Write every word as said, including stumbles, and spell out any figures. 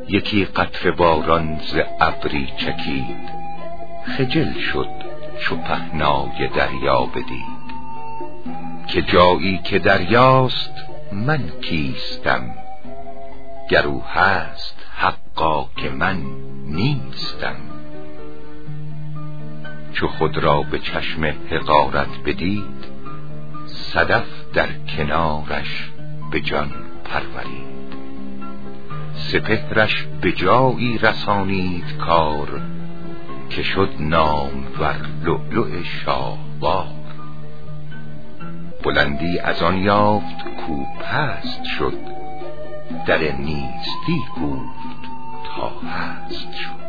یکی قطره باران ز ابری چکید، خجل شد چو پهنای دریا بدید. که جایی که دریاست من کیستم، گر او هست حقا که من نیستم. چو خود را به چشم حقارت بدید، صدف در کنارش به جان پرورید. سپهرش به جایی رسانید کار، که شد نامور لؤلؤ شاهوار. بلندی از آن یافت کو پست شد، در نیستی گفت تا هست شد.